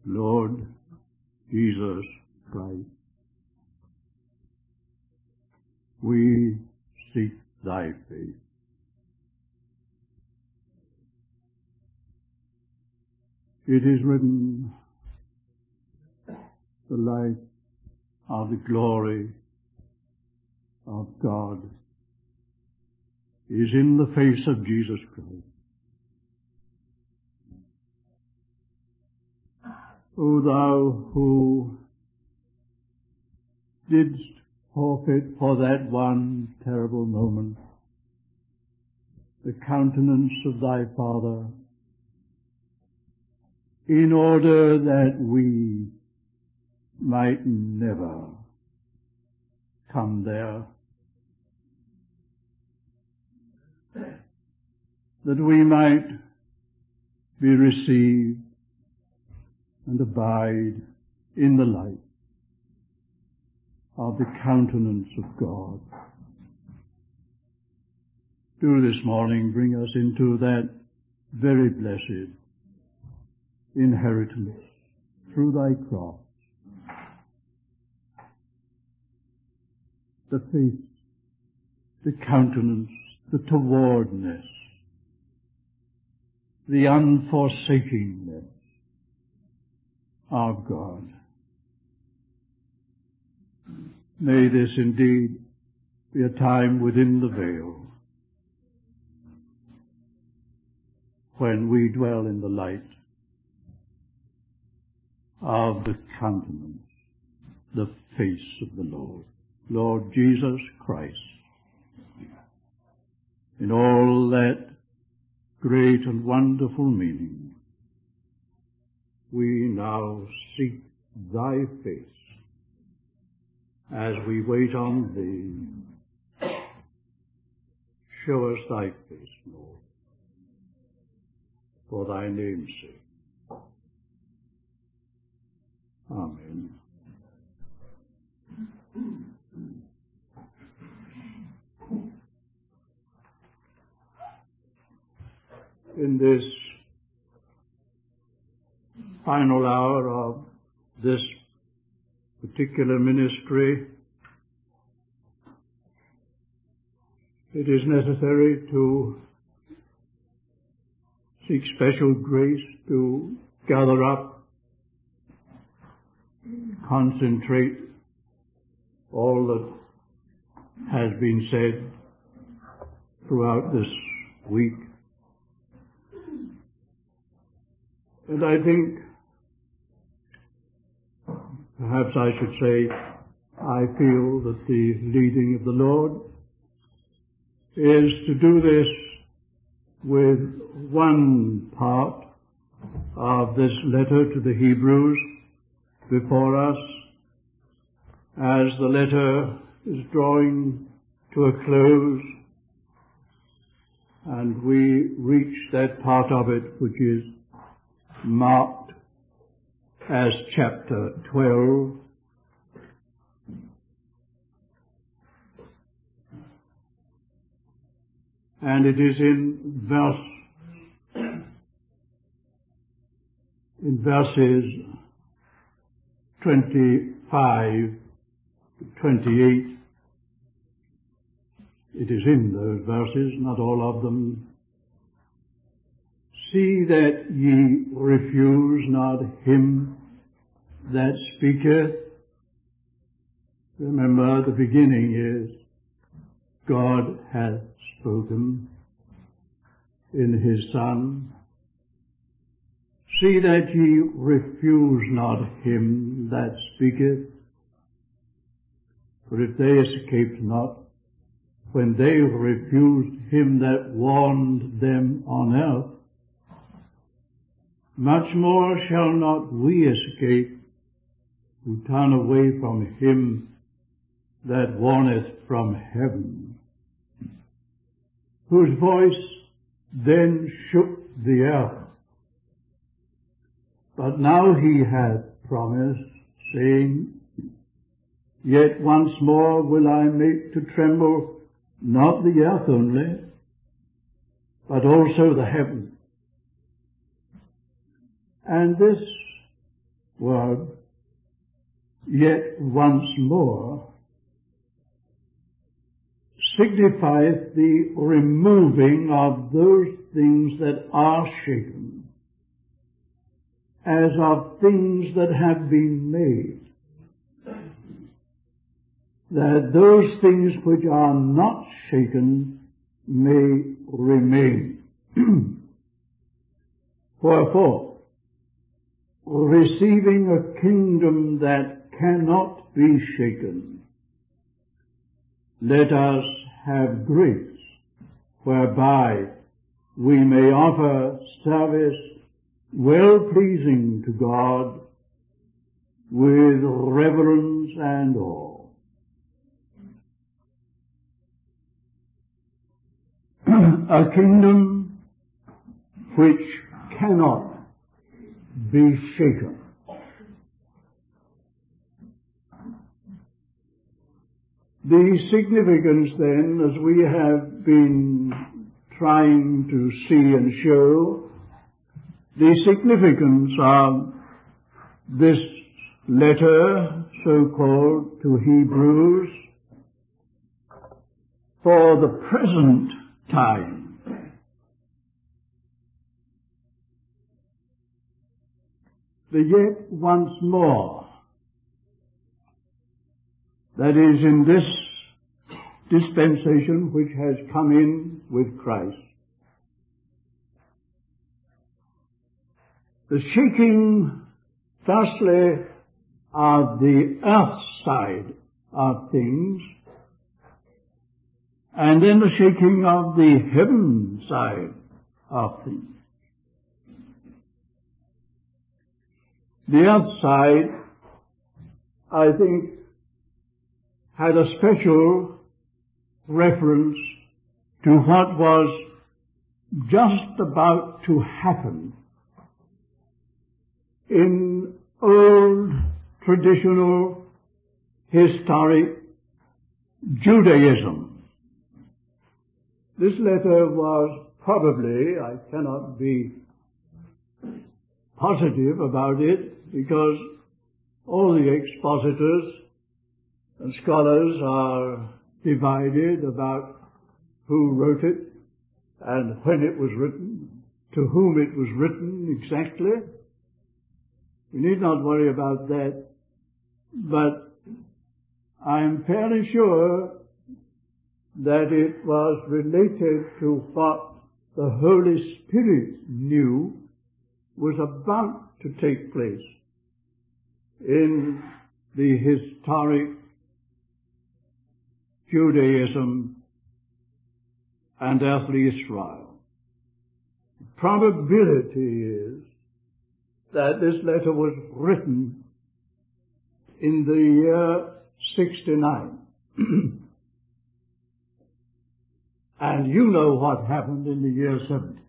Lord Jesus Christ, we seek thy face. It is written, the light of the glory of God is in the face of Jesus Christ. O thou who didst forfeit for that one terrible moment the countenance of thy Father, in order that we might never come there, that we might be received and abide in the light of the countenance of God. Do this morning bring us into that very blessed inheritance through thy cross. The face, the countenance, the towardness, the unforsakingness of God. May this indeed be a time within the veil when we dwell in the light of the countenance, the face of the Lord, Lord Jesus Christ, in all that great and wonderful meaning. We now seek thy face as we wait on thee. Show us thy face, Lord, for thy name's sake. Amen. In this final hour of this particular ministry, it is necessary to seek special grace to gather up, concentrate all that has been said throughout this week. And I think, perhaps I should say, I feel that the leading of the Lord is to do this with one part of this letter to the Hebrews before us, as the letter is drawing to a close, and we reach that part of it which is marked as chapter 12. And it is in verses 25 to 28. It is in those verses, not all of them. See that ye refuse not him that speaketh. Remember, the beginning is, God hath spoken in his Son. See that ye refuse not him that speaketh. For if they escaped not, when they refused him that warned them on earth, much more shall not we escape who turn away from him that warneth from heaven, whose voice then shook the earth. But now he hath promised, saying, Yet once more will I make to tremble not the earth only, but also the heaven. And this word, yet once more, signifies the removing of those things that are shaken, as of things that have been made, that those things which are not shaken may remain. Wherefore, receiving a kingdom that cannot be shaken, let us have grace whereby we may offer service well-pleasing to God with reverence and awe. A kingdom which cannot be shaken. The significance then, as we have been trying to see and show, the significance of this letter, so-called, to Hebrews, for the present time. The yet once more, that is, in this dispensation which has come in with Christ, the shaking, firstly, of the earth side of things, and then the shaking of the heaven side of things. The earth side, I think, had a special reference to what was just about to happen in old, traditional, historic Judaism. This letter was probably, I cannot be positive about it, because all the expositors and scholars are divided about who wrote it and when it was written, to whom it was written exactly. We need not worry about that, but I am fairly sure that it was related to what the Holy Spirit knew was about to take place in the historic Judaism and earthly Israel. The probability is that this letter was written in the year 69. And you know what happened in the year 70.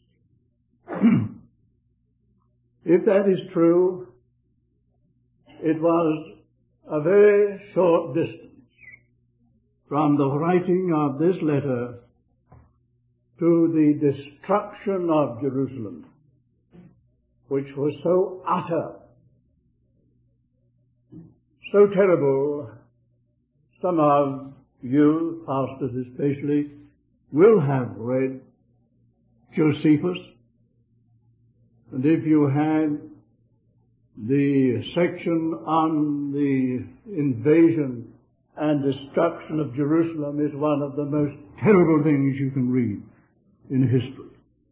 If that is true, it was a very short distance from the writing of this letter to the destruction of Jerusalem, which was so utter, so terrible. Some of you, pastors especially, will have read Josephus, and if you had the section on the invasion and destruction of Jerusalem, is one of the most terrible things you can read in history.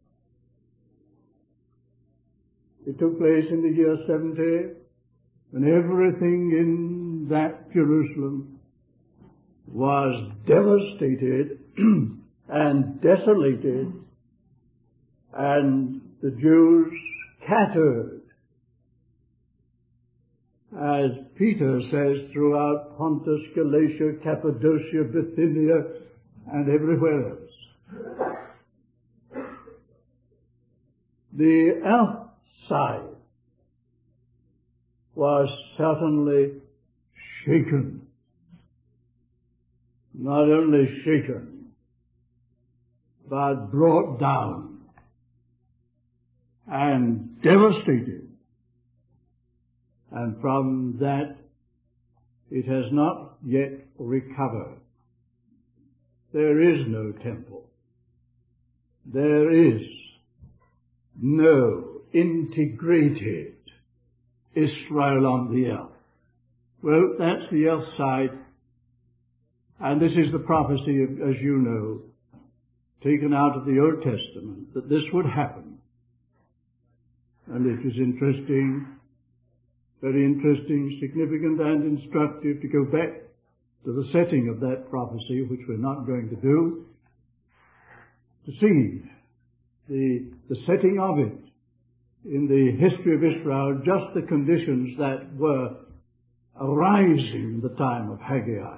It took place in the year 70, and everything in that Jerusalem was devastated and desolated, and the Jews scattered, as Peter says, throughout Pontus, Galatia, Cappadocia, Bithynia, and everywhere else. The earth side was certainly shaken. Not only shaken, but brought down and devastated. and from that it has not yet recovered. There is no temple. There is no integrated Israel on the earth. Well, that's the earth side, and this is the prophecy, as you know, taken out of the Old Testament, that this would happen. And it is interesting, very interesting, significant, and instructive to go back to the setting of that prophecy, which we're not going to do, to see the setting of it in the history of Israel, just the conditions that were arising in the time of Haggai.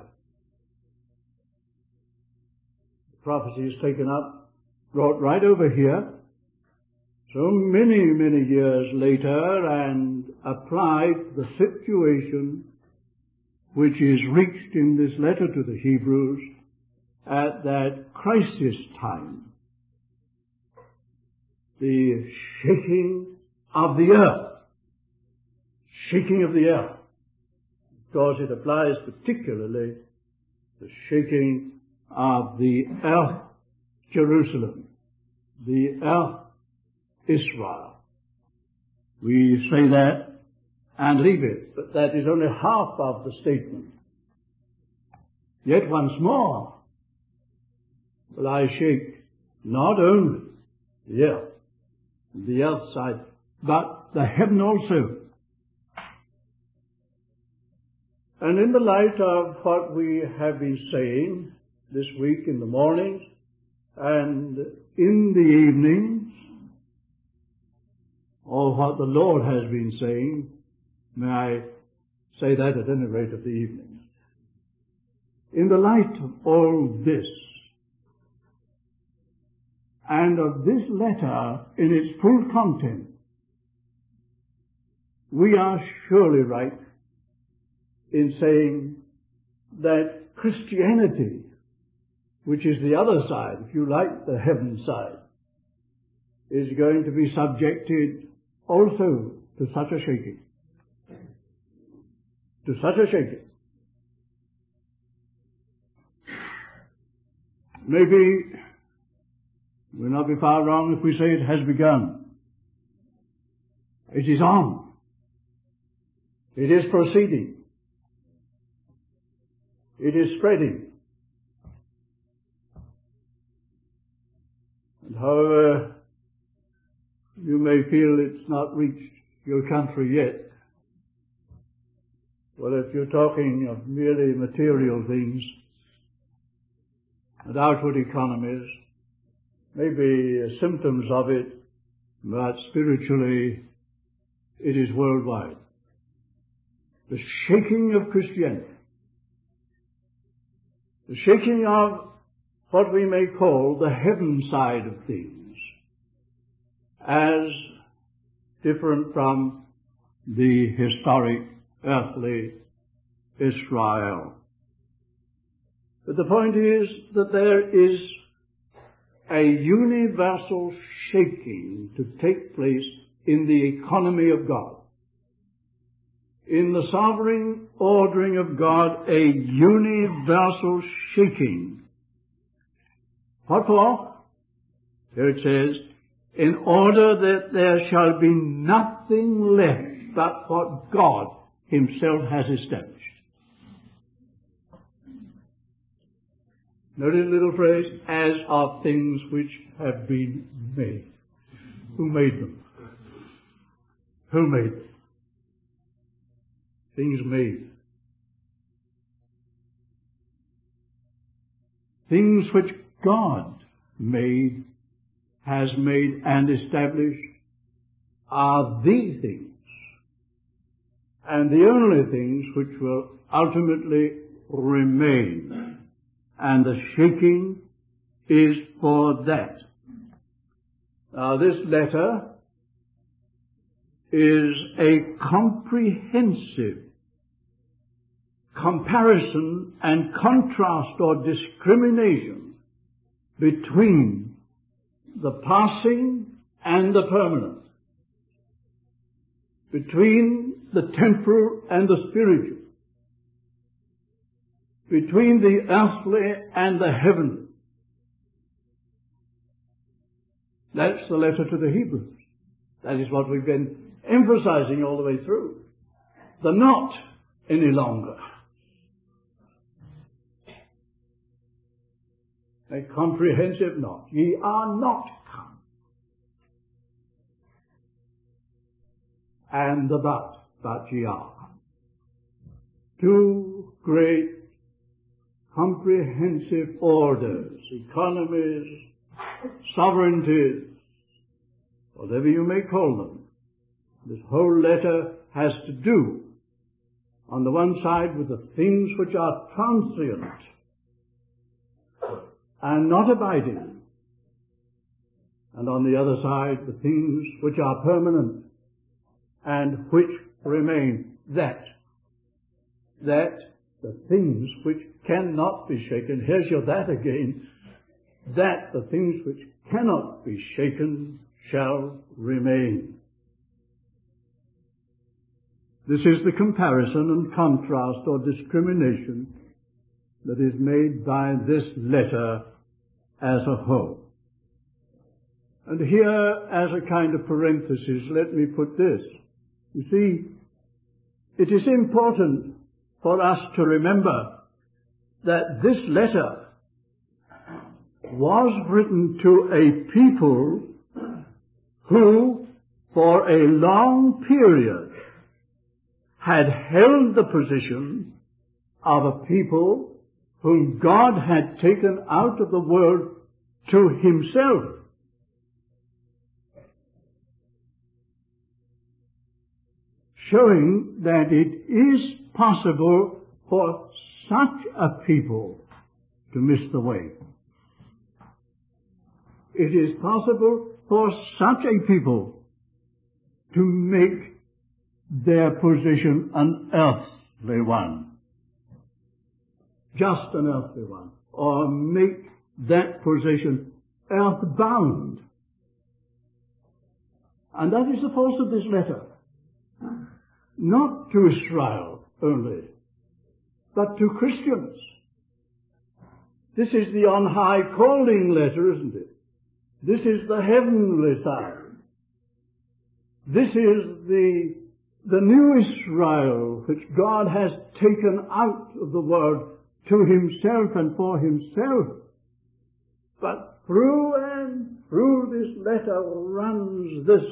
The prophecy is taken up, brought right over here, so many, many years later, and applied to the situation which is reached in this letter to the Hebrews at that crisis time. The shaking of the earth. Shaking of the earth. Of course, it applies particularly the shaking of the earth Jerusalem, the earth Israel. We say that and leave it, but that is only half of the statement. Yet once more will I shake not only the earth side, but the heaven also. And in the light of what we have been saying this week in the mornings and in the evenings, or what the Lord has been saying, may I say that at any rate of the evenings. In the light of all this, and of this letter in its full content, we are surely right in saying that Christianity, which is the other side, if you like, the heaven side, is going to be subjected also to such a shaking. To such a shaking. Maybe we'll not be far wrong if we say it has begun. It is on. It is proceeding. It is spreading. And however you may feel it's not reached your country yet, well, if you're talking of merely material things and outward economies, maybe symptoms of it, but spiritually it is worldwide. The shaking of Christianity. The shaking of what we may call the heaven side of things, as different from the historic earthly Israel. But the point is that there is a universal shaking to take place in the economy of God. In the sovereign ordering of God, a universal shaking. What for? Here it says, in order that there shall be nothing left but what God Himself has established. Notice the little phrase, as of things which have been made. Who made them? Who made them? Things made. Things which God made, has made and established, are the things, and the only things which will ultimately remain. And the shaking is for that. Now, this letter is a comprehensive comparison and contrast or discrimination between the passing and the permanent, between the temporal and the spiritual, between the earthly and the heavenly. That's the letter to the Hebrews. That is what we've been emphasizing all the way through. The not any longer. A comprehensive not. Ye are not come. And the but ye are. Two great comprehensive orders, economies, sovereignties, whatever you may call them. This whole letter has to do, on the one side, with the things which are transient and not abiding, and on the other side, the things which are permanent and which remain. That the things which cannot be shaken. Here's your that again. That the things which cannot be shaken shall remain. This is the comparison and contrast or discrimination that is made by this letter as a whole. And here, as a kind of parenthesis, let me put this. You see, it is important for us to remember that this letter was written to a people who, for a long period, had held the position of a people whom God had taken out of the world to himself. Showing that it is possible for such a people to miss the way. It is possible for such a people to make their position an earthly one. Just an earthly one. Or make that position earthbound. And that is the force of this letter. Not to Israel only, but to Christians. This is the on-high calling letter, isn't it? This is the heavenly side. This is the new Israel which God has taken out of the world to himself and for himself. But through and through this letter runs this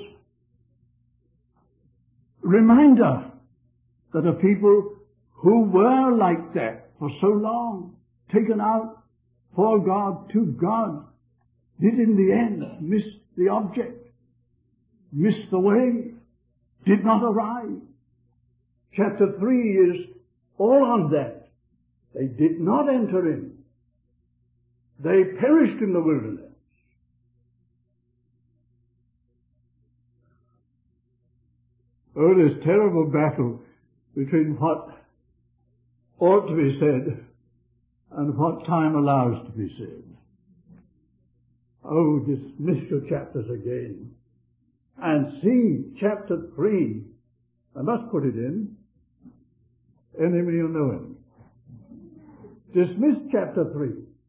reminder that a people who were like that for so long, taken out for God, to God, did in the end miss the object, miss the way, did not arrive. Chapter 3 is all on that. They did not enter in. They perished in the wilderness. Oh, this terrible battle between what ought to be said and what time allows to be said. Oh, dismiss your chapters again and see chapter 3. I must put it in. Enemy will know him. Dismiss chapter 3.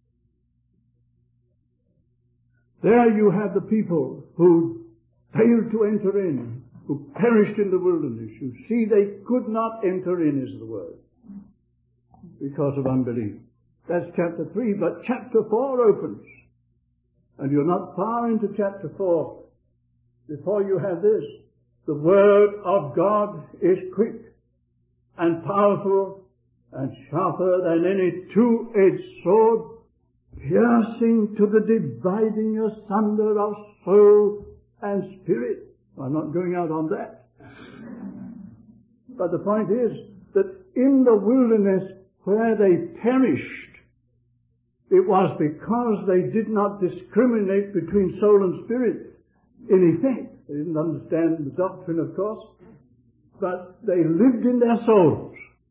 There you have the people who failed to enter in, who perished in the wilderness. You see, they could not enter in, is the word, because of unbelief. That's chapter 3, but chapter 4 opens. And you're not far into chapter 4 before you have this. The word of God is quick and powerful and sharper than any two-edged sword, piercing to the dividing asunder of soul and spirit. I'm not going out on that. But the point is that in the wilderness where they perished, it was because they did not discriminate between soul and spirit. In effect, they didn't understand the doctrine, of course, but they lived in their souls.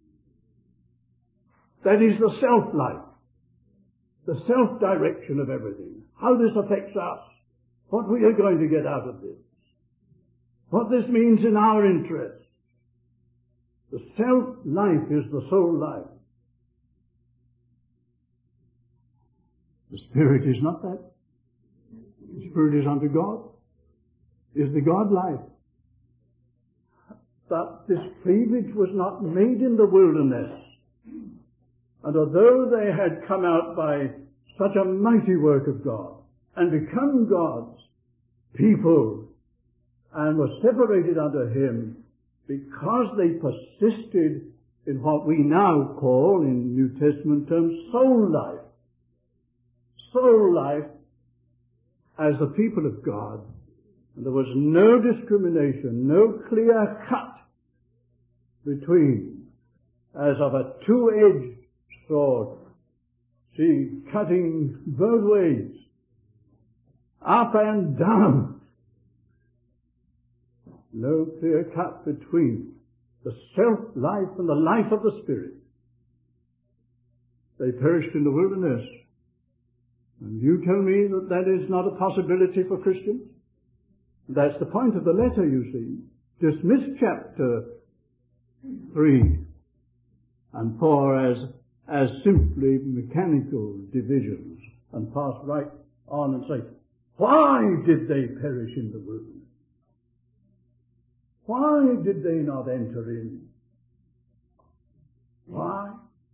That is the self-life, the self-direction of everything. How this affects us, what we are going to get out of this, what this means in our interests. The self-life is the soul life. The Spirit is not that. The Spirit is unto God, is the God life. But this cleavage was not made in the wilderness. And although they had come out by such a mighty work of God and become God's people and were separated unto Him, because they persisted in what we now call, in New Testament terms, soul life. Soul life as the people of God. And there was no discrimination, no clear cut between, as of a two-edged sword, see, cutting both ways, up and down. No clear cut between the self-life and the life of the Spirit. They perished in the wilderness. And you tell me that that is not a possibility for Christians? That's the point of the letter, you see. Dismiss chapter 3 and 4 as simply mechanical divisions and pass right on and say, why did they perish in the wilderness? Why did they not enter in? Why?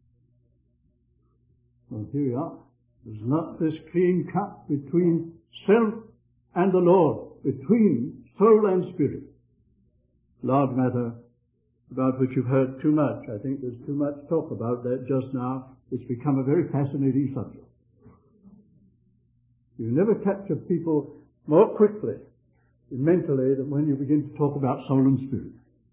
Well, here we are. There's not this clean cut between self and the Lord, between soul and spirit. Large matter about which you've heard too much. I think there's too much talk about that just now. It's become a very fascinating subject. You never capture people more quickly mentally than when you begin to talk about soul and spirit.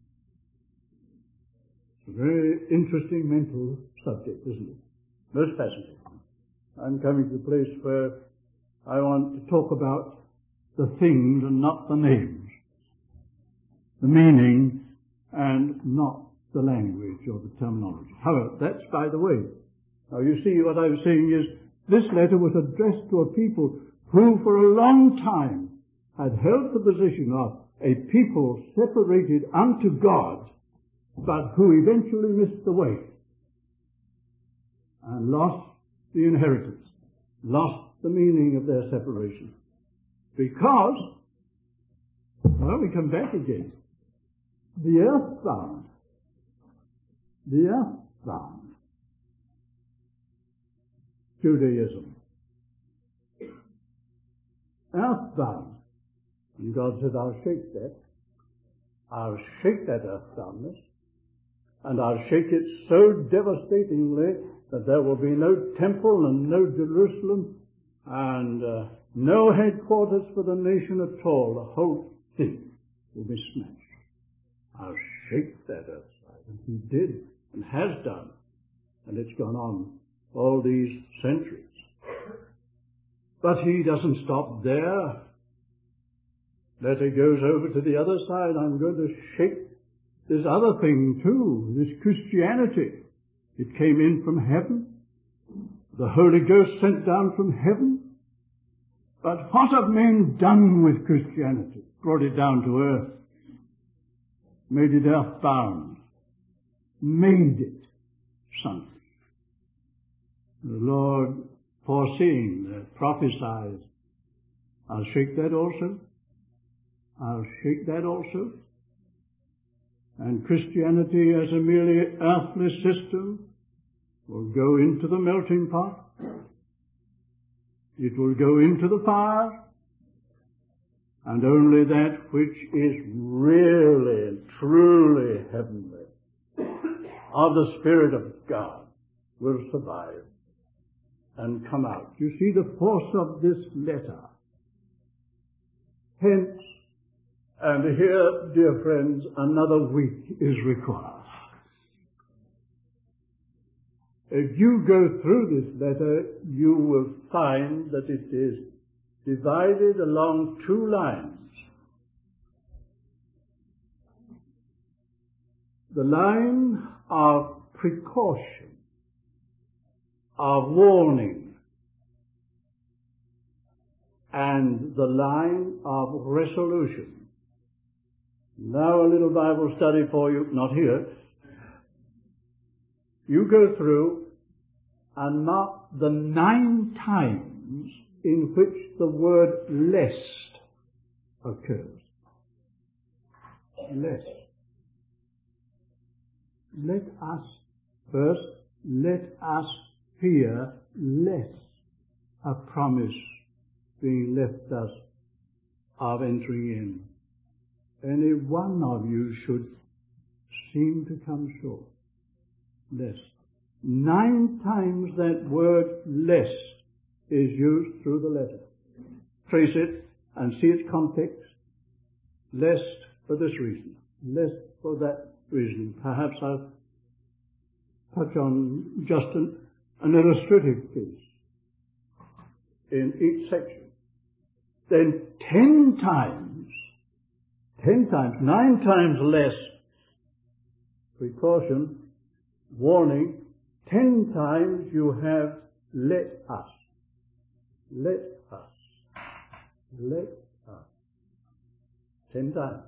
It's a very interesting mental subject, isn't it? Most fascinating. I'm coming to the place where I want to talk about the things and not the names, the meaning and not the language or the terminology. However, that's by the way. Now you see, what I was saying is this letter was addressed to a people who for a long time had held the position of a people separated unto God, but who eventually missed the way and lost the inheritance, lost the meaning of their separation. Because, well, we come back again. The earthbound, Judaism, earthbound. And God said, I'll shake that. I'll shake that earthboundness. And I'll shake it so devastatingly that there will be no temple and no Jerusalem and no headquarters for the nation at all. The whole thing will be smashed. I'll shake that earthside. And He did and has done. And it's gone on all these centuries. But He doesn't stop there. Letter goes over to the other side. I'm going to shake this other thing too, this Christianity. It came in from heaven. The Holy Ghost sent down from heaven. But what have men done with Christianity? Brought it down to earth. Made it earthbound. Made it something. The Lord, foreseeing, prophesied, I'll shake that also. I'll shake that also. And Christianity as a merely earthly system will go into the melting pot. It will go into the fire. And only that which is really and truly heavenly of the Spirit of God will survive and come out. You see the force of this letter. Hence, and here, dear friends, another week is required. If you go through this letter, you will find that it is divided along two lines. The line of precaution, of warning, and the line of resolution. Now a little Bible study for you, not here, you go through and mark the 9 times in which the word lest occurs. Lest. Let us, first, let us fear lest a promise being left us of entering in. Any one of you should seem to come short. Lest. 9 times that word lest is used through the letter. Trace it and see its context. Lest for this reason. Lest for that reason. Perhaps I'll touch on just an illustrative piece in each section. Then 10 times, 9 times less, precaution, warning, 10 times you have let us. Let us. Let us. 10 times.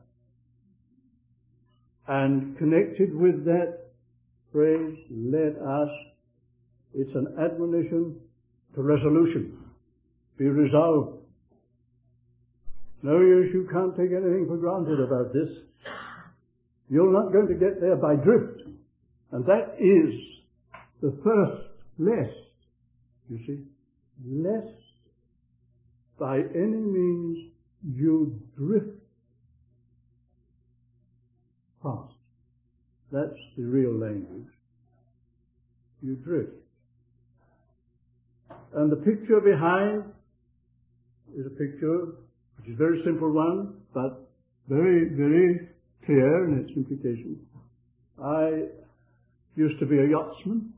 And connected with that phrase, let us, it's an admonition to resolution. Be resolved. No use, you can't take anything for granted about this. You're not going to get there by drift. And that is the first lest, you see. Lest by any means you drift past. That's the real language. You drift. And the picture behind is a picture which is a very simple one, but very, very clear in its implication. I used to be a yachtsman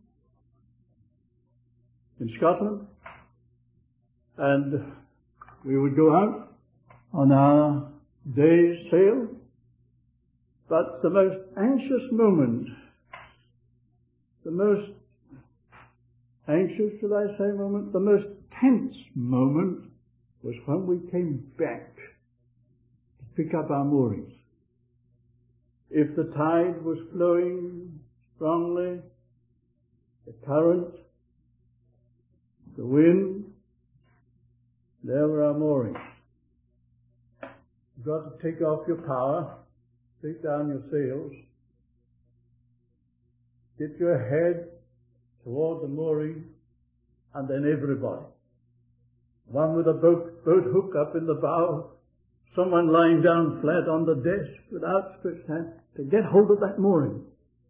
in Scotland, and we would go out on our day's sail, but the most anxious moment, the most anxious, should I say, moment, the most tense moment was when we came back to pick up our moorings. If the tide was flowing strongly, the current, the wind, there were our moorings. You've got to take off your power, take down your sails, get your head toward the mooring, and then everybody. One with a boat hook up in the bow, someone lying down flat on the desk with outstretched hand to get hold of that mooring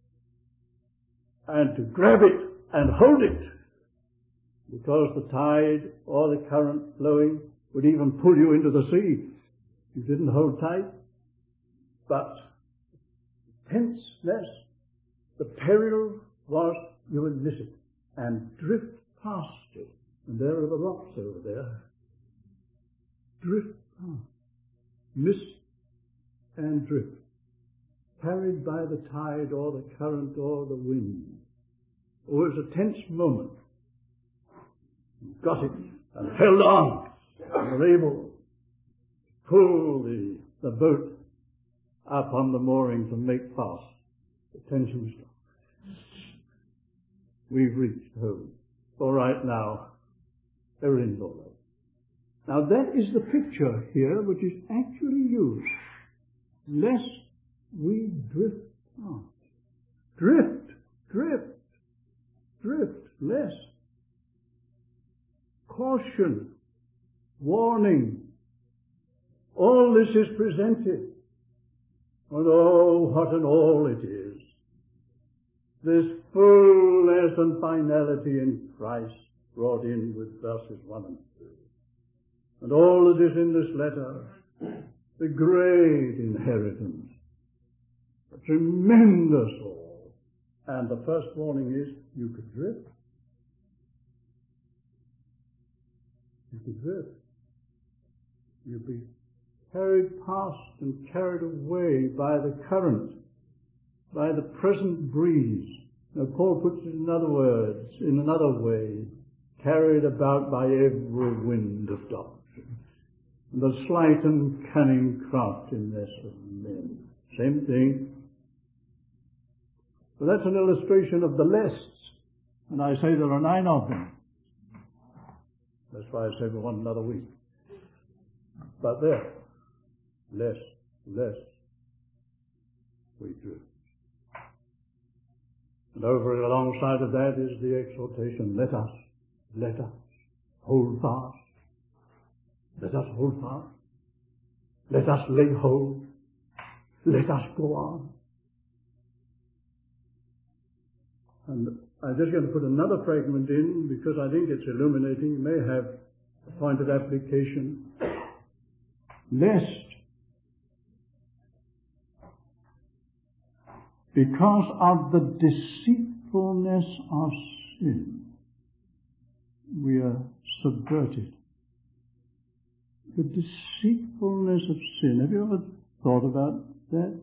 and to grab it and hold it, because the tide or the current flowing would even pull you into the sea. You didn't hold tight, but the tenseness, the peril was you would miss it and drift past it. And there are the rocks over there. Drift past. Miss and drift. Carried by the tide or the current or the wind. Oh, it was a tense moment. You got it and held on. And were able to pull the boat up on the moorings and make fast. The tension was gone. We've reached home. All right now. Everything's all right. Now that is the picture here which is actually used. Lest we drift past. Drift, drift, drift, lest. Caution, warning. All this is presented. And oh, what an all it is. This fullness and finality in Christ brought in with verses 1 and 2. And all that is in this letter, the great inheritance, a tremendous all. And the first warning is, you could drift. You could drift. You'd be carried past and carried away by the current, by the present breeze. Now Paul puts it in other words, in another way, carried about by every wind of doctrine, and the sleight and cunning craftiness of men. Same thing. But that's an illustration of the lists. And I say there are 9 of them. That's why I say we want another week. But there, less we do. And over and alongside of that is the exhortation, let us hold fast. Let us hold fast. Let us lay hold. Let us go on. And I'm just going to put another fragment in because I think it's illuminating. It may have a point of application. Lest, because of the deceitfulness of sin, we are subverted. The deceitfulness of sin. Have you ever thought about that?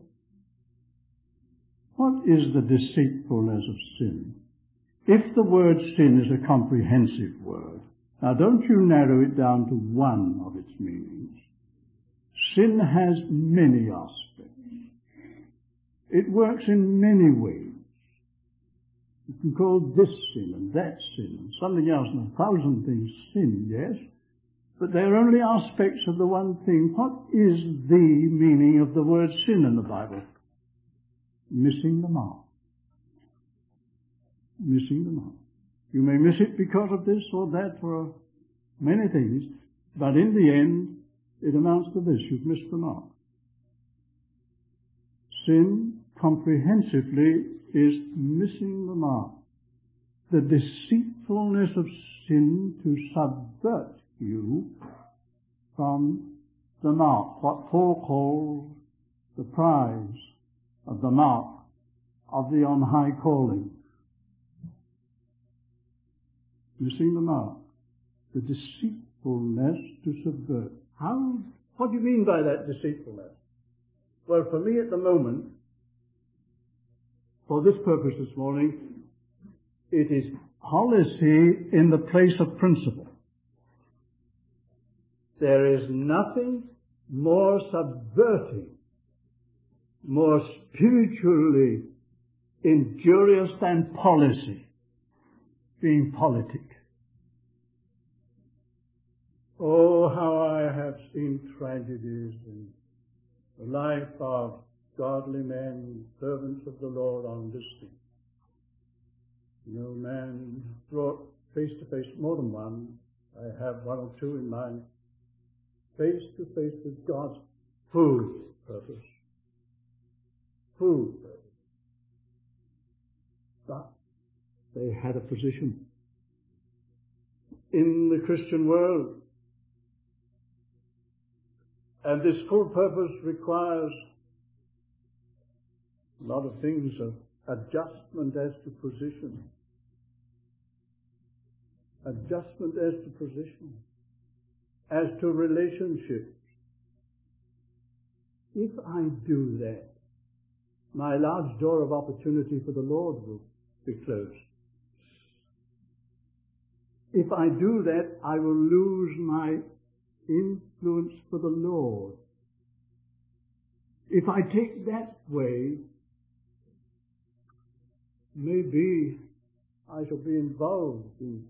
What is the deceitfulness of sin? If the word sin is a comprehensive word, now don't you narrow it down to one of its meanings. Sin has many aspects. It works in many ways. You can call this sin and that sin and something else and 1,000 things sin, yes? But they're only aspects of the one thing. What is the meaning of the word sin in the Bible? Missing the mark. Missing the mark. You may miss it because of this or that or many things, but in the end, it amounts to this: you've missed the mark. Sin, comprehensively, is missing the mark. The deceitfulness of sin to subvert you from the mark, what Paul calls the prize of the mark of the on high calling. Missing the mark. The deceitfulness to subvert. What do you mean by that deceitfulness? Well, for me at the moment, for this purpose this morning, it is policy in the place of principle. There is nothing more subverting, more spiritually injurious than policy, being politic. Oh, how I have seen tragedies in the life of godly men, servants of the Lord on this thing. You know, man brought face to face, more than one, I have one or two in mind, face to face with God's full purpose. Full purpose. But they had a position in the Christian world. And this full purpose requires a lot of things of adjustment as to position. Adjustment as to position. As to relationships. If I do that, my large door of opportunity for the Lord will be closed. If I do that, I will lose my influence for the Lord. If I take that way, maybe I shall be involved in,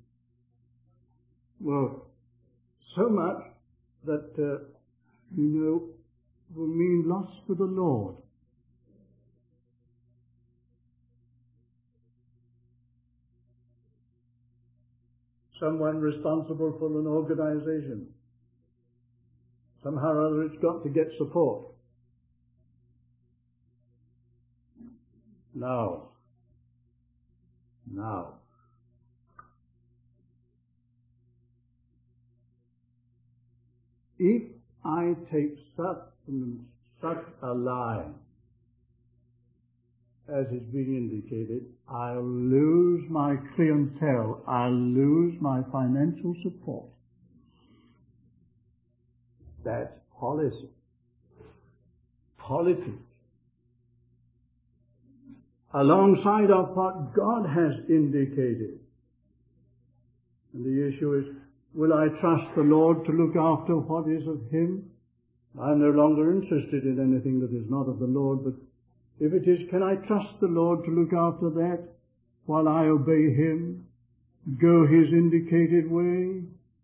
so much that, will mean loss for the Lord. Someone responsible for an organization. Somehow or other it's got to get support. Now. If I take such a line as is being indicated, I'll lose my clientele. I'll lose my financial support. That's policy. Politics. Alongside of what God has indicated. And the issue is, will I trust the Lord to look after what is of Him? I'm no longer interested in anything that is not of the Lord, but If it is, can I trust the Lord to look after that while I obey Him, go His indicated way?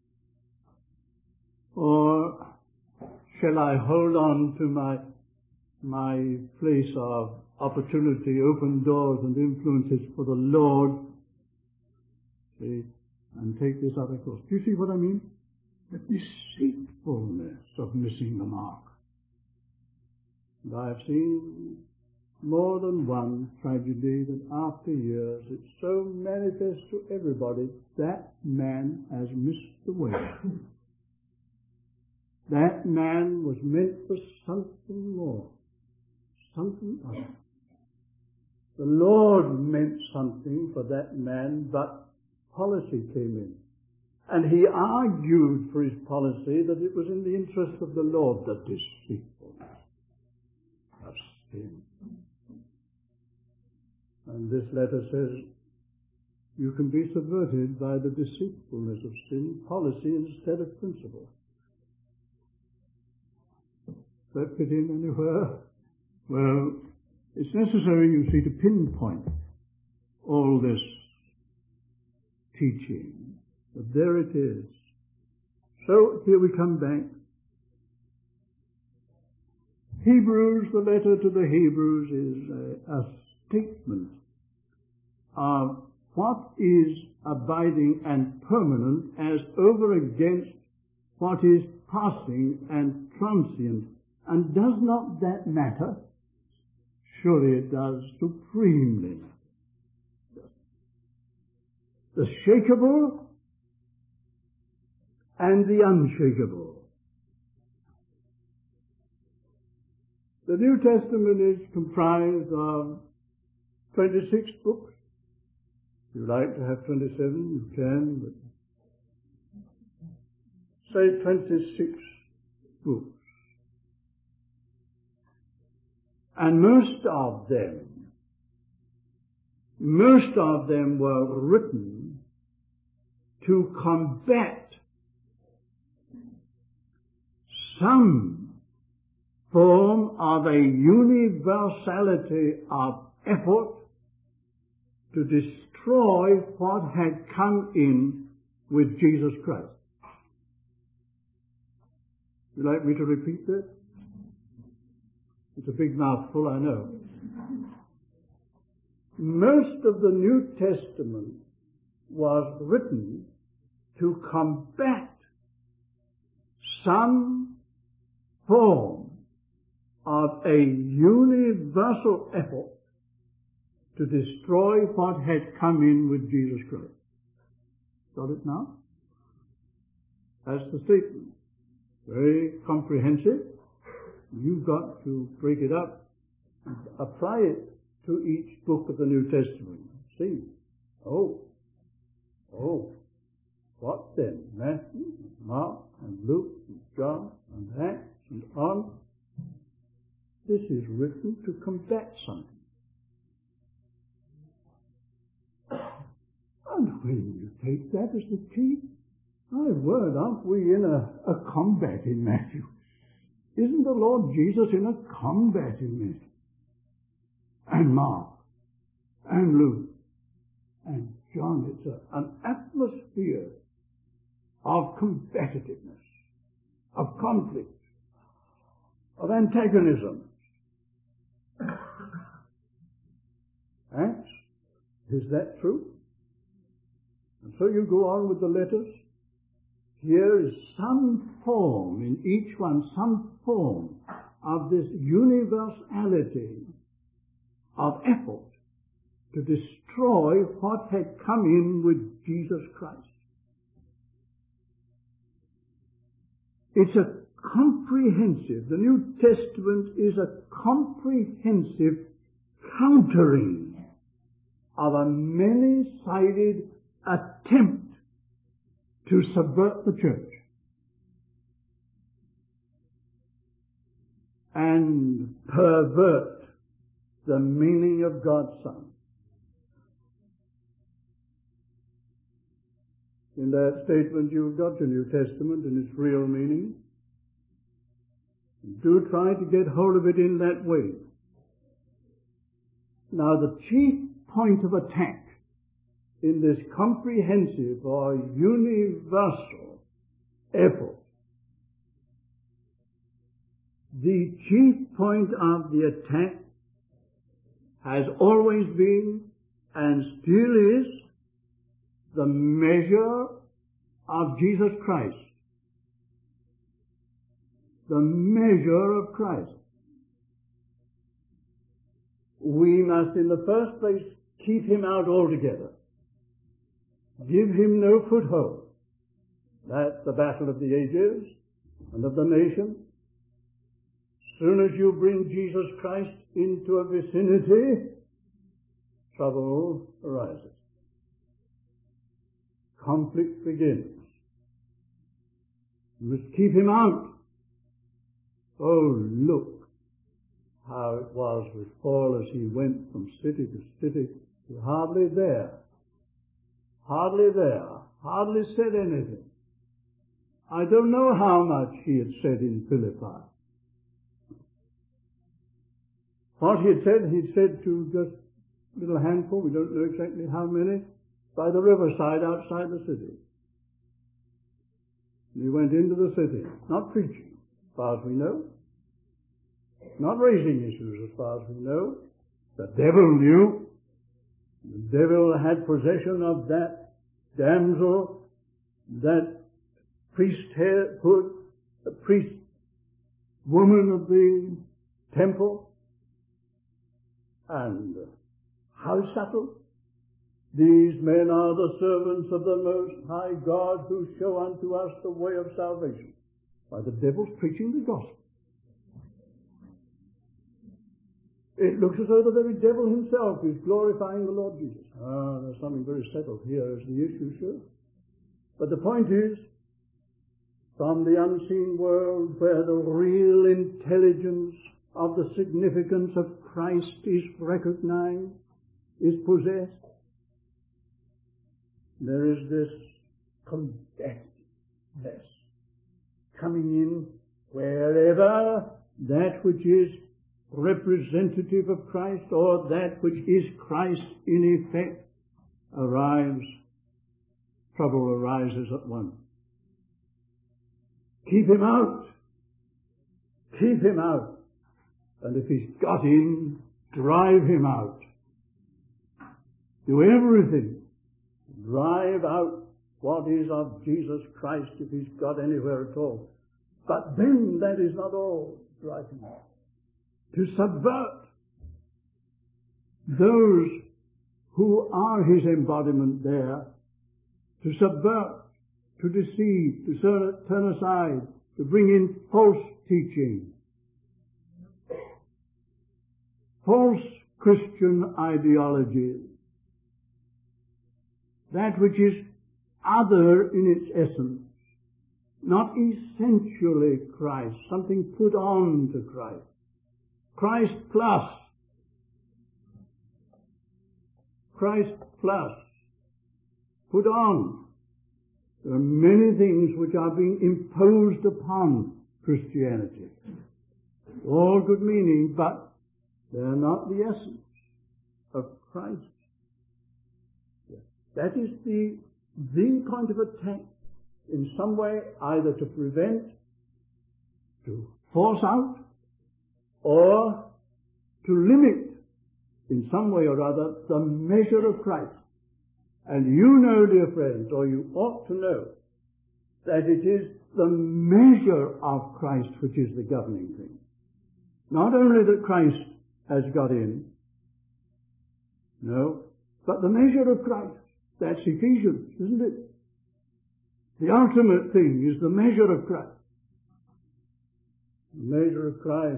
Or shall I hold on to my place of opportunity, open doors and influences for the Lord, see, and take this other course? Do you see what I mean? The deceitfulness of missing the mark. And I have seen more than one tragedy that after years it so manifests to everybody that man has missed the way. That man was meant for something more, something other. The Lord meant something for that man, but policy came in. And he argued for his policy that it was in the interest of the Lord, the deceitfulness of sin. And this letter says you can be subverted by the deceitfulness of sin, policy instead of principle. Does that fit in anywhere? Well, it's necessary, you see, to pinpoint all this teaching. But there it is. So here we come back. Hebrews, the letter to the Hebrews is a statement of what is abiding and permanent as over against what is passing and transient. And does not that matter? Surely it does supremely. The shakeable and the unshakable. The New Testament is comprised of 26 books. If you like to have 27, you can, but say 26 books. And most of them were written to combat some form of a universality of effort to destroy what had come in with Jesus Christ. Would you like me to repeat that? It's a big mouthful, I know. Most of the New Testament was written to combat some form of a universal effort to destroy what had come in with Jesus Christ. Got it now? That's the statement. Very comprehensive. You've got to break it up and apply it to each book of the New Testament. See? Oh, what then? Matthew, Mark, and Luke, and John, and Acts, and on. This is written to combat something. And when you take that as the key, my word, aren't we in a combat in Matthew? Isn't the Lord Jesus in a combat in Matthew? And Mark, and Luke, and John. It's an atmosphere of combativeness, of conflict, of antagonism. Acts, is that true? And so you go on with the letters. Here is some form in each one, some form of this universality of effort to destroy what had come in with Jesus Christ. It's a comprehensive, the New Testament is a comprehensive countering of a many-sided attempt to subvert the church and pervert the meaning of God's Son. In that statement, you've got your New Testament and its real meaning. Do try to get hold of it in that way. Now, the chief point of attack in this comprehensive or universal effort, the chief point of the attack has always been and still is the measure of Jesus Christ. The measure of Christ. We must in the first place keep him out altogether. Give him no foothold. That's the battle of the ages and of the nation. As soon as you bring Jesus Christ into a vicinity, trouble arises. Conflict begins. You must keep him out. Oh, look how it was with Paul as he went from city to city. Hardly there. Hardly said anything. I don't know how much he had said in Philippi. What he had said to just a little handful, we don't know exactly how many, by the riverside outside the city. And he went into the city, not preaching, as far as we know, not raising issues as far as we know. The devil knew. The devil had possession of that damsel, that priesthood, the priest woman of the temple. And how subtle. These men are the servants of the Most High God, who show unto us the way of salvation. By the devil's preaching the gospel. It looks as though the very devil himself is glorifying the Lord Jesus. There's something very settled here as the issue, sure. But the point is, from the unseen world where the real intelligence of the significance of Christ is recognized, is possessed, there is this combativeness coming in wherever that which is representative of Christ, or that which is Christ in effect, arrives. Trouble arises at once. Keep him out. Keep him out. And if he's got in, drive him out. Do everything. Drive out what is of Jesus Christ if he's got anywhere at all. But then that is not all. Drive him out. To subvert those who are his embodiment there, to subvert, to deceive, to turn aside, to bring in false teaching, false Christian ideologies, that which is other in its essence, not essentially Christ, something put on to Christ. Christ plus. Christ plus. Put on. There are many things which are being imposed upon Christianity. All good meaning, but they are not the essence of Christ. That is the point of attack in some way, either to prevent, to force out, or to limit in some way or other the measure of Christ. And you know, dear friends, or you ought to know, that it is the measure of Christ which is the governing thing. Not only that Christ has got in, no, but the measure of Christ. That's Ephesians, isn't it? The ultimate thing is the measure of Christ. The measure of Christ.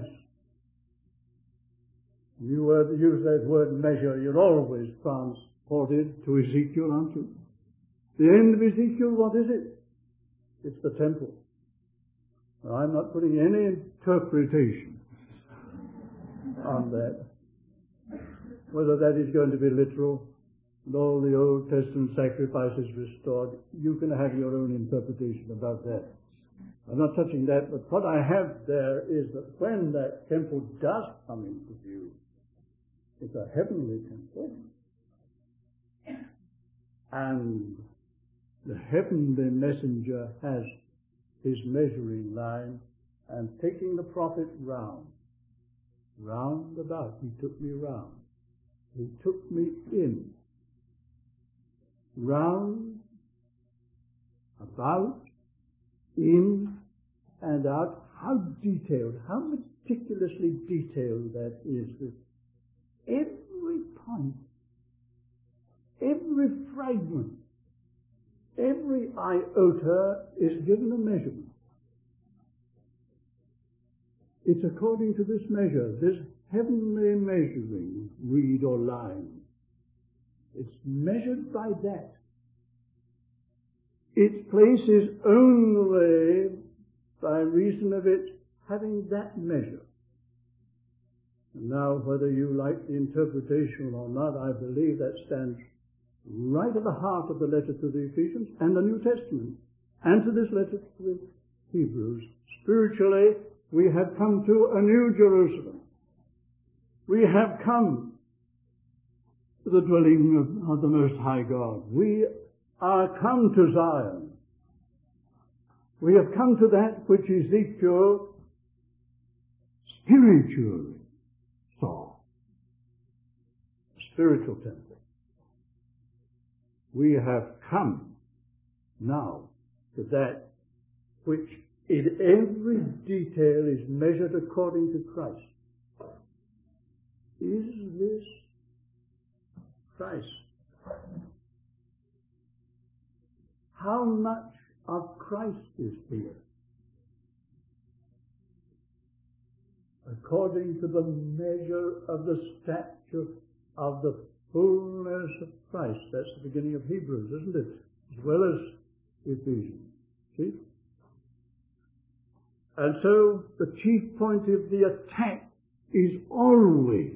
You use that word measure, you're always transported to Ezekiel, aren't you? The end of Ezekiel, what is it? It's the temple. Now, I'm not putting any interpretation on that. Whether that is going to be literal, and all the Old Testament sacrifices restored, you can have your own interpretation about that. I'm not touching that, but what I have there is that when that temple does come into view, It's a heavenly temple. And the heavenly messenger has his measuring line, and taking the prophet round about, he took me round. He took me in, round, about, in, and out. How detailed, how meticulously detailed that is. With every point, every fragment, every iota is given a measurement. It's according to this measure, this heavenly measuring reed or line. It's measured by that. Its place is only by reason of it having that measure. And now, whether you like the interpretation or not, I believe that stands right at the heart of the letter to the Ephesians and the New Testament, and to this letter to the Hebrews. Spiritually, we have come to a new Jerusalem. We have come to the dwelling of the Most High God. We are come to Zion. We have come to that which Ezekiel spiritually saw. A spiritual temple. We have come now to that which in every detail is measured according to Christ. Is this Christ? How much of Christ is here? According to the measure of the stature of the fullness of Christ. That's the beginning of Hebrews, isn't it? As well as Ephesians. See? And so the chief point of the attack is always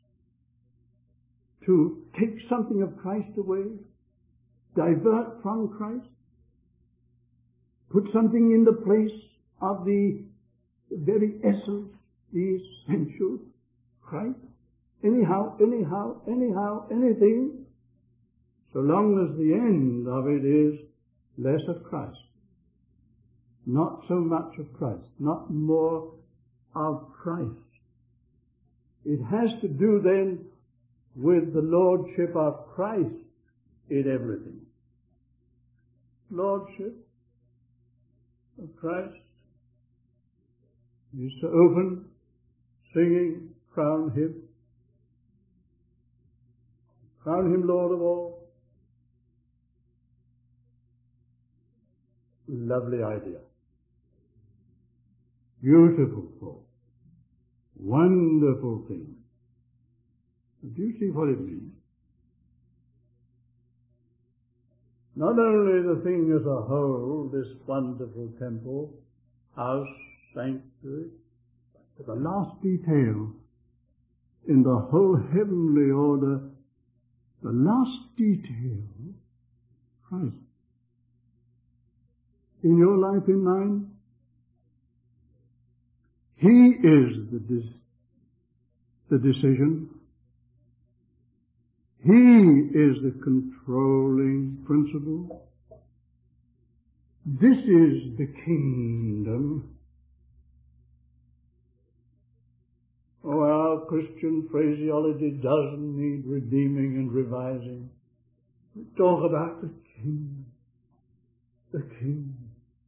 to take something of Christ away, divert from Christ, put something in the place of the very essence, the essential Christ. Anyhow, anything, so long as the end of it is less of Christ. Not so much of Christ, not more of Christ. It has to do then with the lordship of Christ in everything. Lordship of Christ is to open, singing, crown him Lord of all. Lovely idea. Beautiful thought. Wonderful thing. Do you see what it means? Not only the thing as a whole, this wonderful temple, house, sanctuary, but the last detail in the whole heavenly order, the last detail, Christ. In your life, in mine, He is the decision. He is the controlling principle. This is the kingdom. Oh, our Christian phraseology doesn't need redeeming and revising. We talk about the King. The King.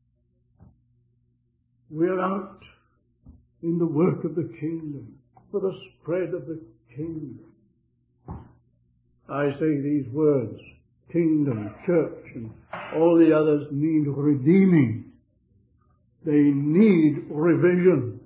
We're out in the work of the kingdom, for the spread of the kingdom. I say these words, kingdom, church, and all the others need redeeming. They need revision.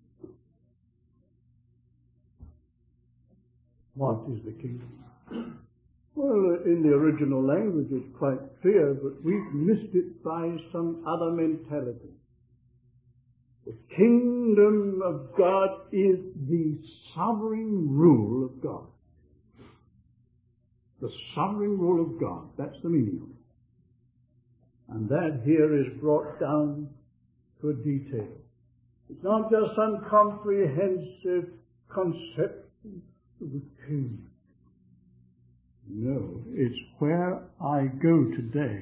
What is the kingdom? Well, in the original language it's quite clear, but we've missed it by some other mentality. The kingdom of God is the sovereign rule of God. The sovereign rule of God. That's the meaning of it. And that here is brought down to a detail. It's not just some comprehensive conception the kingdom. No, it's where I go today,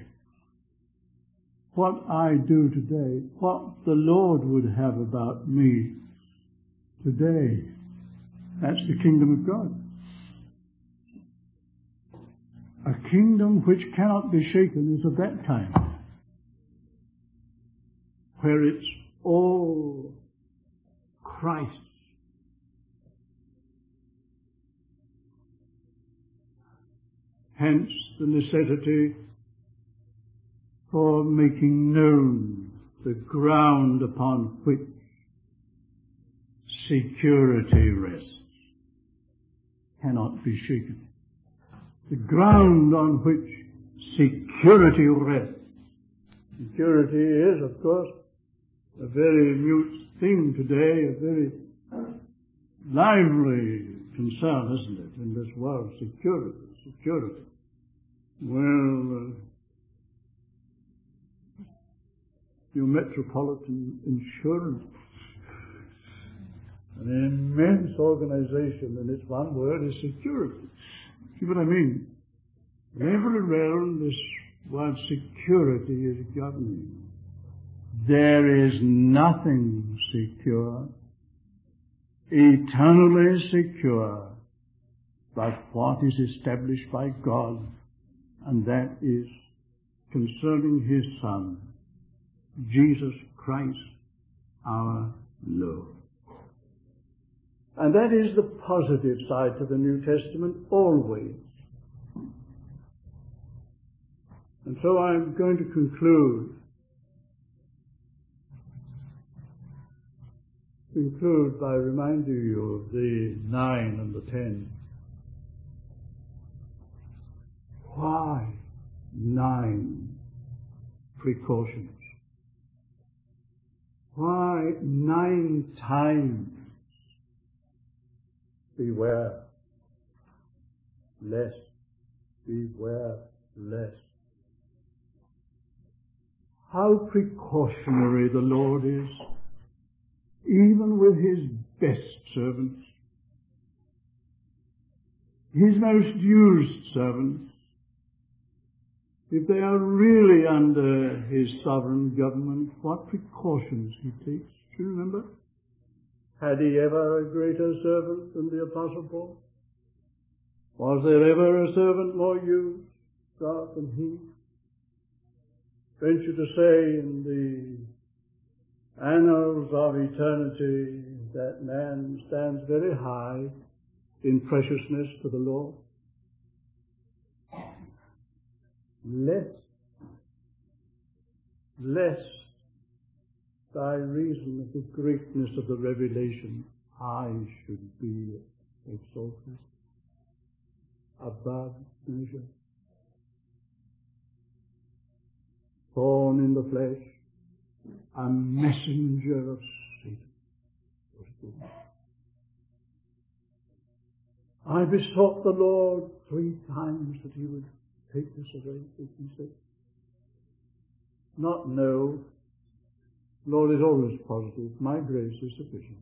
what I do today, what the Lord would have about me today. That's the kingdom of God. A kingdom which cannot be shaken is of that kind, where it's all Christ. Hence the necessity for making known the ground upon which security rests. Cannot be shaken. The ground on which security rests. Security is, of course, a very mute thing today, a very lively concern, isn't it, in this world? Security. Well, your Metropolitan Insurance, an immense organization, and its one word is security. See what I mean? In every realm, this word security is governing. There is nothing secure, eternally secure, but what is established by God, and that is concerning His Son, Jesus Christ, our Lord. And that is the positive side to the New Testament always. And so I'm going to conclude by reminding you of the 9 and the 10. Why 9 precautions? Why 9 times? Beware lest, beware lest. How precautionary the Lord is, even with His best servants, His most used servants. If they are really under His sovereign government, what precautions He takes. Do you remember? Had He ever a greater servant than the Apostle Paul? Was there ever a servant more used, God, than he? Venture to say in the annals of eternity that man stands very high in preciousness to the Lord. Lest by reason of the greatness of the revelation, I should be exalted above measure, born in the flesh, a messenger of Satan. I besought the Lord 3 times that He would take this away, as He said. Not no. Lord is always positive. My grace is sufficient.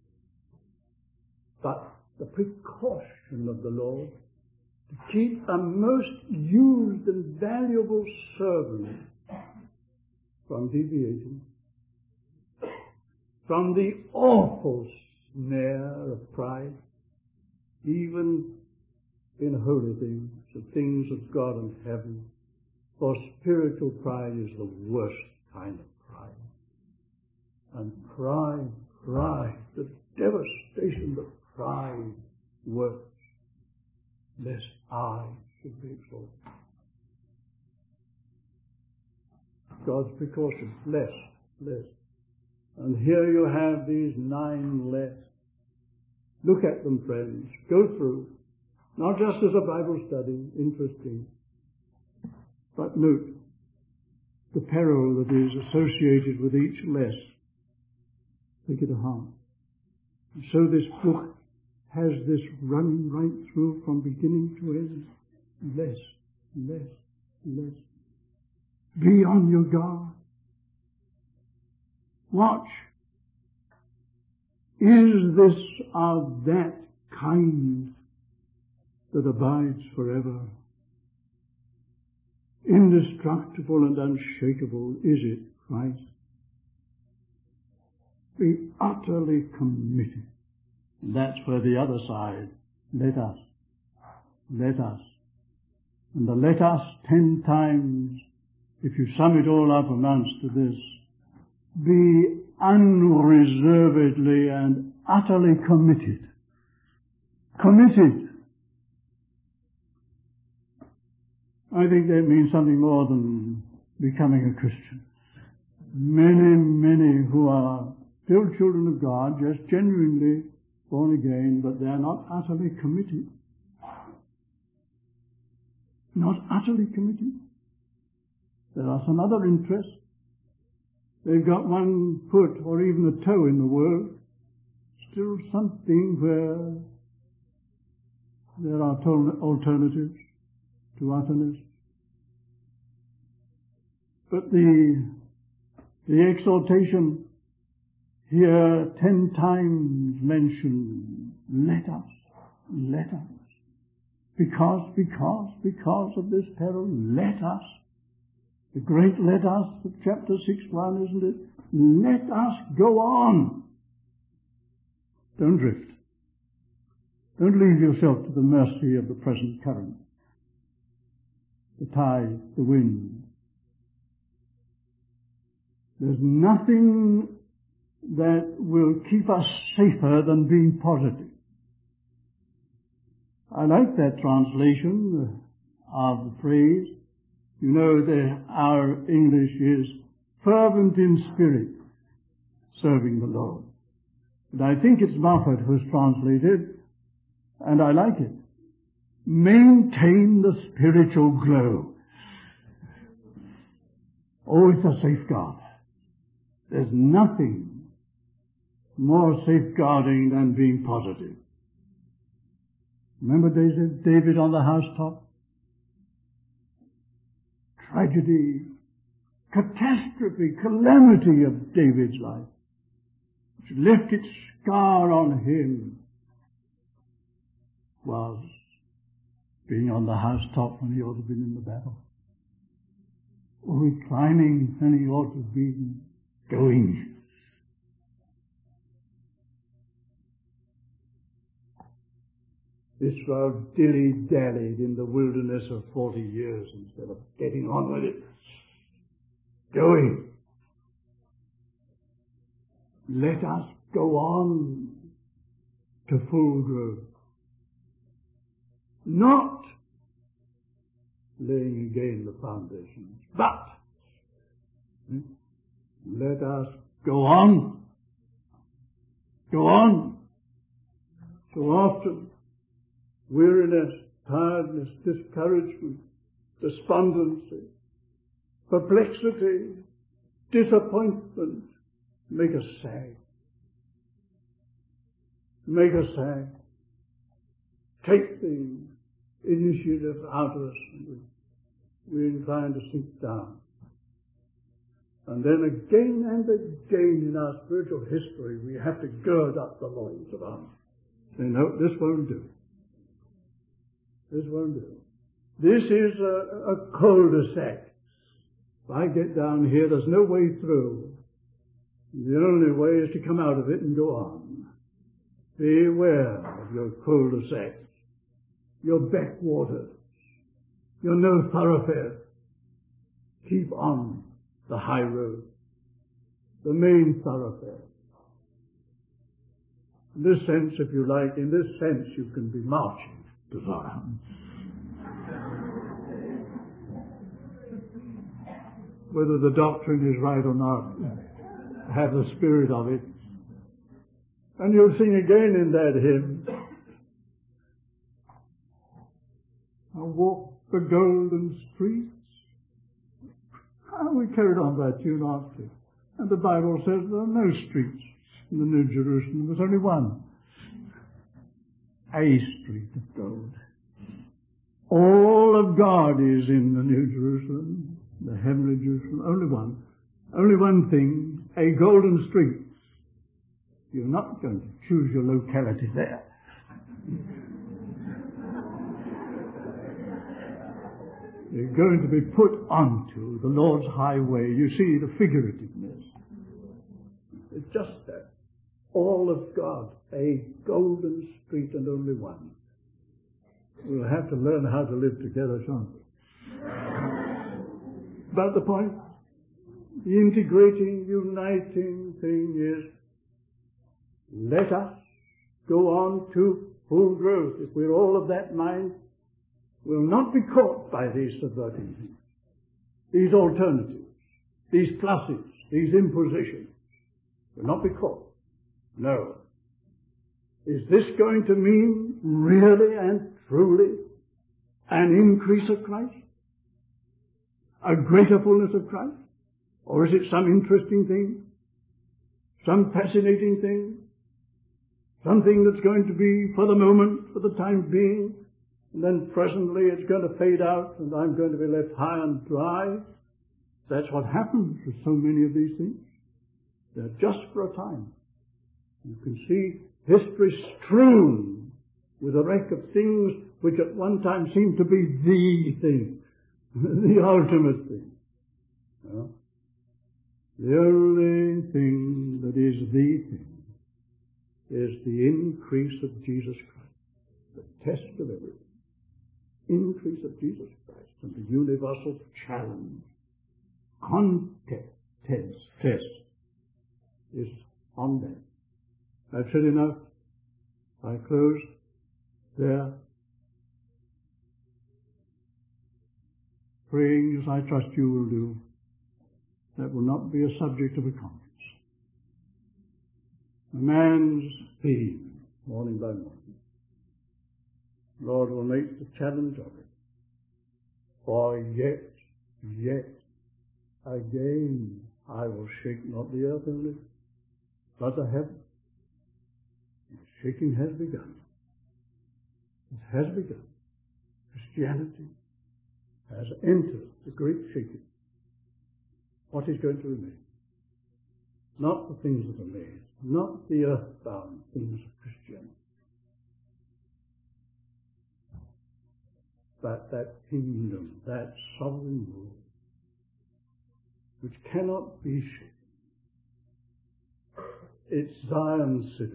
But the precaution of the Lord to keep a most used and valuable servant from deviating from the awful snare of pride, even in holy things, the things of God and heaven. For spiritual pride is the worst kind of pride. And pride, the devastation that pride works, lest I should be exalted. God's precaution, lest. And here you have these 9 lest. Look at them, friends. Go through. Not just as a Bible study, interesting, but note the peril that is associated with each lest. Take it to heart. And so this book has this running right through from beginning to end. Lest. Be on your guard. Watch. Is this of that kind that abides forever. Indestructible and unshakable is it, Christ. Be utterly committed. And that's where the other side, let us. And the let us 10 times, if you sum it all up, amounts to this: be unreservedly and utterly committed. Committed. I think that means something more than becoming a Christian. Many who are still children of God, just genuinely born again, but they're not utterly committed. Not utterly committed. There are some other interests. They've got one foot or even a toe in the world. Still something where there are alternatives to utterness. But the exhortation here 10 times mentioned, let us. Because of this peril, let us. The great let us of chapter 6:1, isn't it? Let us go on. Don't drift. Don't leave yourself to the mercy of the present current, the tide, the wind. There's nothing that will keep us safer than being positive. I like that translation of the phrase. You know, our English is fervent in spirit, serving the Lord. And I think it's Moffat who's translated, and I like it. Maintain the spiritual glow. Oh, it's a safeguard. There's nothing more safeguarding than being positive. Remember David on the housetop? Tragedy, catastrophe, calamity of David's life, which left its scar on him, was being on the housetop when he ought to have been in the battle, or reclining when he ought to have been going. Israel dilly-dallied in the wilderness of 40 years instead of getting on with it. Going. Let us go on to full growth. Not laying again the foundations, but let us go on. Go on. So often, weariness, tiredness, discouragement, despondency, perplexity, disappointment make us sag. Make us sag. Take the initiative out of us. We're inclined to sink down. And then again and again in our spiritual history, we have to gird up the loins of ours. Say, no, this won't do. This won't do. This is a cul-de-sac. If I get down here, there's no way through. The only way is to come out of it and go on. Beware of your cul-de-sac, your backwaters, your no thoroughfare. Keep on the high road, the main thoroughfare. In this sense, if you like, in this sense you can be marching to Zion. Whether the doctrine is right or not, have the spirit of it. And you'll sing again in that hymn, I walk the golden streets. We carried on that tune after. And the Bible says there are no streets in the New Jerusalem. There's only one. A street of gold. All of God is in the New Jerusalem, the heavenly Jerusalem. Only one. Only one thing, a golden street. You're not going to choose your locality there. They're going to be put onto the Lord's highway. You see the figurativeness. It's just that. All of God, a golden street and only one. We'll have to learn how to live together, shan't we? But the point, the integrating, uniting thing is, let us go on to full growth. If we're all of that mind, we'll not be caught by these subverting things, these alternatives, these pluses, these impositions. We'll not be caught. No. Is this going to mean really and truly an increase of Christ? A greater fullness of Christ? Or is it some interesting thing? Some fascinating thing? Something that's going to be for the moment, for the time being, and then presently it's going to fade out and I'm going to be left high and dry? That's what happens with so many of these things. They're just for a time. You can see history strewn with a wreck of things which at one time seemed to be the thing, the ultimate thing. No? The only thing that is the thing is the increase of Jesus Christ, the test of everything. Increase of Jesus Christ and the universal challenge, test is on them. I've said enough. I close there, praying as I trust you will do. That will not be a subject of a conference. A man's theme, morning by morning. Lord will make the challenge of it. For yet, again, I will shake not the earth only, but the heaven. The shaking has begun. It has begun. Christianity has entered the great shaking. What is going to remain? Not the things that are made, not the earthbound things of Christianity, but that kingdom, that sovereign rule, which cannot be shaken. It's Zion's city.